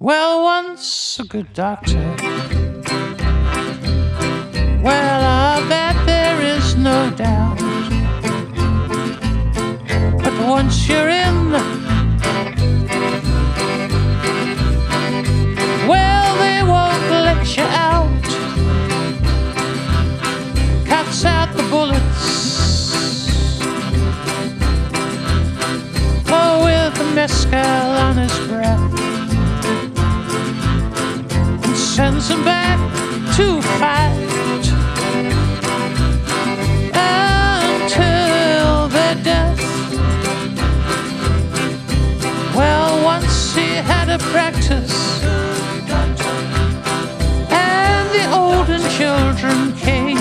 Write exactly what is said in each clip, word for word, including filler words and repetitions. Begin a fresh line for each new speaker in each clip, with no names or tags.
Well, once a good doctor. Well, of that there is no doubt. But once you're in, well, they won't let you out. Cuts out the bullets, oh, with the mescal on his breath, and sends him back to fight until their death. Well, once he had a practice, and the old and children came,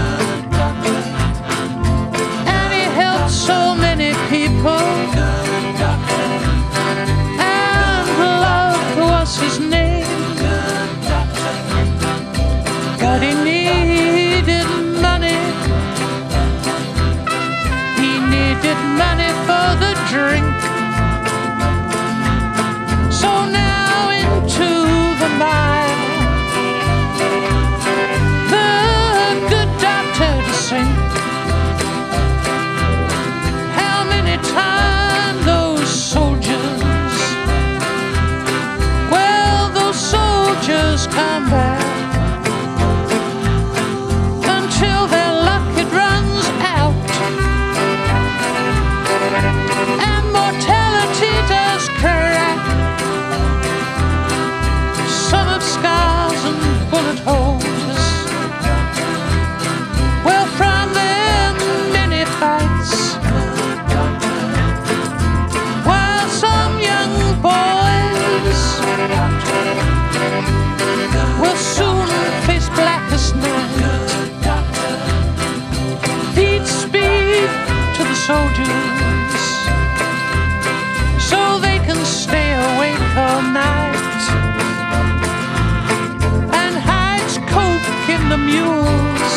and he helped so many people, and love was his name. But he needed money, he needed money for the drink. So now into the mine, the good doctor to sink. How many times those soldiers, well, those soldiers come back, until their luck it runs out, and mortality does crack. Some have scars and bullet holes, well, from their many fights, while some young boys will soon face blackest night. Feed speed to the soldiers so they can stay awake all night, and hides coke in the mules.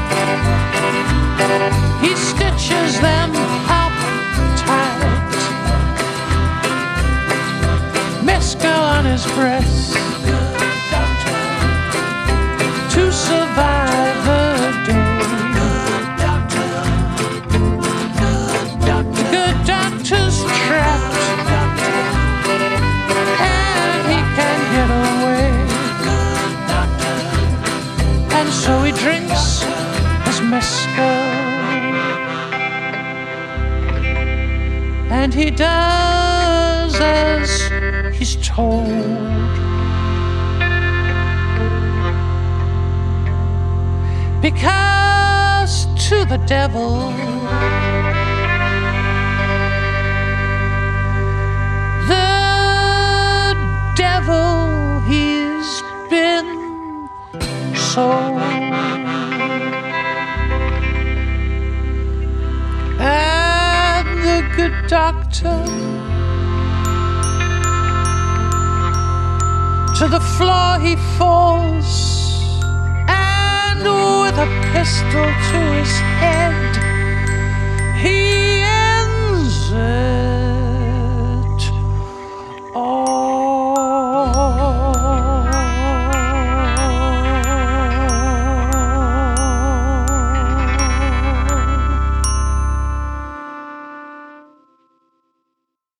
He stitches them up tight, mescal on his breast, to survive the day. The good doctor's trapped, and he can't get away, and so he drinks his mescal, and he does as he's told. Because to the devil, the devil, he's been sold. And the good doctor, to the floor he falls, with a pistol to his head,